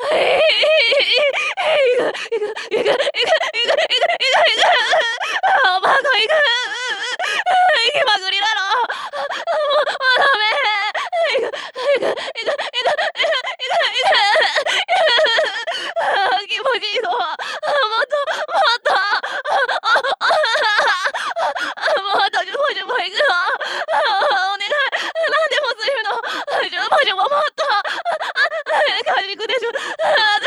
えいくいくいくいくいくいくいくいくいくあ、バカいく行きまくりだろ。もうダメ。行く行く行く行く行く行くあー気持ちいいぞ。もっともっともっと10歩行くぞ。お願い。何でもするの。10歩もっと。回復でしょ。